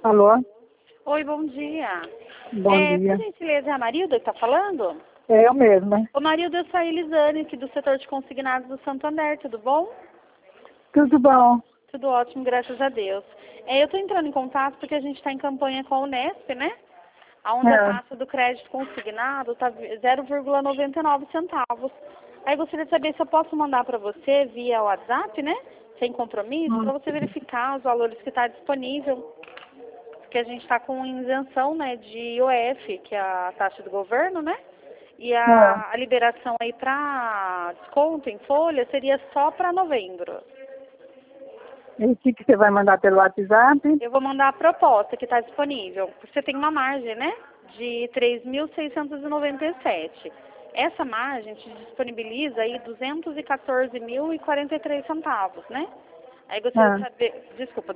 Alô? Oi, bom dia. Bom dia. Por gentileza, é a Marilda que está falando? É eu mesma. Ô, Marilda, eu sou a Elisane, aqui do setor de consignados do Santander, tudo bom? Tudo bom? Tudo ótimo, graças a Deus. Eu estou entrando em contato porque a gente está em campanha com a Unesp, né? Onde a taxa do crédito consignado está 0,99 centavos. Aí gostaria de saber se eu posso mandar para você via WhatsApp, né? Sem compromisso, para você verificar os valores que está disponível. Porque a gente está com isenção, né, de IOF, que é a taxa do governo, né? E a liberação aí para desconto em folha seria só para novembro. E o que você vai mandar pelo WhatsApp? Eu vou mandar a proposta que está disponível. Você tem uma margem, né? De 3.697. Essa margem te disponibiliza aí 214.043 centavos, né? Aí gostaria de saber, desculpa,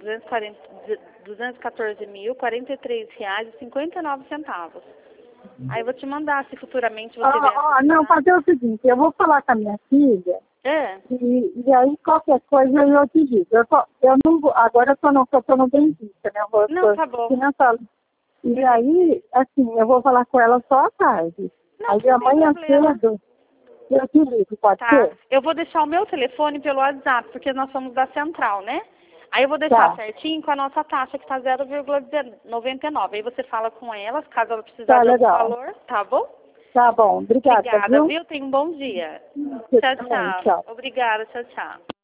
214.043 reais e 59 centavos. Aí eu vou te mandar, se futuramente você vier. Não, fazer o seguinte, eu vou falar com a minha filha e aí qualquer coisa eu te digo. Eu não vou, agora eu tô no dentista, né? Não, tá bom. E aí, assim, eu vou falar com ela só à tarde. Não, Aí não amanhã tem problema. cedo eu te ligo, pode ser? Eu vou deixar o meu telefone pelo WhatsApp, porque nós somos da central, né? Aí eu vou deixar certinho com a nossa taxa, que está 0,99. Aí você fala com elas, caso ela precisar de algum valor, tá bom? Tá bom, obrigada, Obrigada, viu? Tenha um bom dia. Você Tchau, também, tchau. tchau. Obrigada, tchau, tchau.